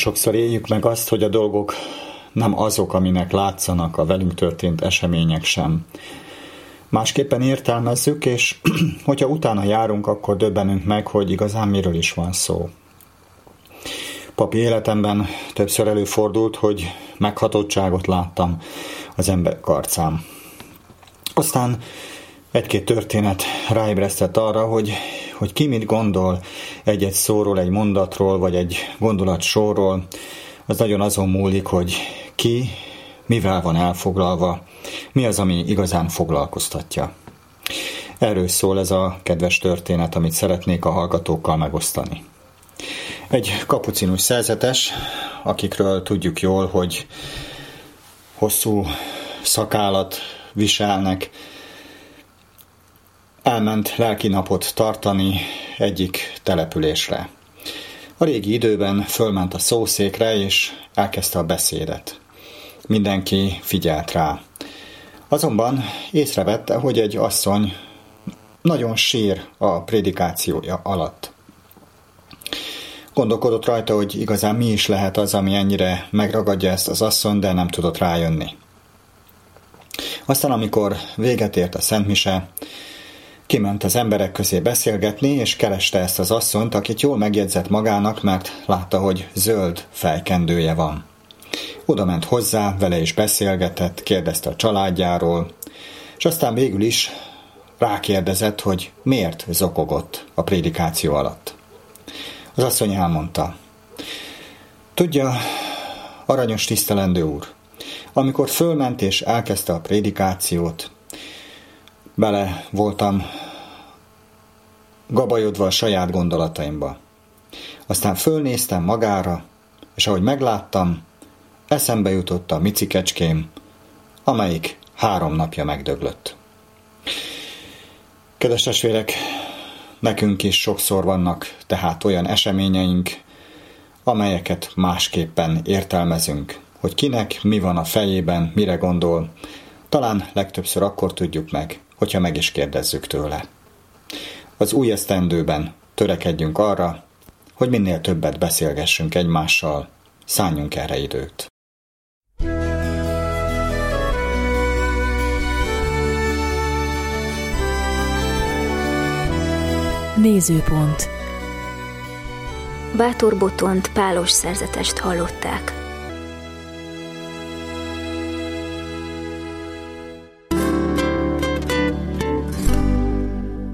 sokszor éljük meg azt, hogy a dolgok nem azok, aminek látszanak, a velünk történt események sem. Másképpen értelmezzük, és hogyha utána járunk, akkor döbbenünk meg, hogy igazán miről is van szó. Papi életemben többször előfordult, hogy meghatottságot láttam az emberek arcán. Aztán egy-két történet ráébresztett arra, hogy ki mit gondol egy-egy szóról, egy mondatról, vagy egy gondolatsorról, az nagyon azon múlik, hogy ki mivel van elfoglalva, mi az, ami igazán foglalkoztatja. Erről szól ez a kedves történet, amit szeretnék a hallgatókkal megosztani. Egy kapucinus szerzetes, akikről tudjuk jól, hogy hosszú szakállat viselnek, elment lelkinapot tartani egyik településre. A régi időben fölment a szószékre, és elkezdte a beszédet. Mindenki figyelt rá. Azonban észrevette, hogy egy asszony nagyon sír a prédikációja alatt. Gondolkodott rajta, hogy igazán mi is lehet az, ami ennyire megragadja ezt az asszonyt, de nem tudott rájönni. Aztán, amikor véget ért a szentmise, kiment az emberek közé beszélgetni, és kereste ezt az asszonyt, akit jól megjegyzett magának, mert látta, hogy zöld fejkendője van. Oda ment hozzá, vele is beszélgetett, kérdezte a családjáról, és aztán végül is rákérdezett, hogy miért zokogott a prédikáció alatt. Az asszony elmondta: tudja, aranyos tisztelendő úr, amikor fölment és elkezdte a prédikációt, bele voltam gabajodva a saját gondolataimba. Aztán fölnéztem magára, és ahogy megláttam, eszembe jutott a micikecském, amelyik 3 napja megdöglött. Kedves testvérek, nekünk is sokszor vannak tehát olyan eseményeink, amelyeket másképpen értelmezünk, hogy kinek mi van a fejében, mire gondol, talán legtöbbször akkor tudjuk meg, hogyha meg is kérdezzük tőle. Az új esztendőben törekedjünk arra, hogy minél többet beszélgessünk egymással, szánjunk erre időt. Nézőpont. Bátor Botont pálos szerzetest hallották.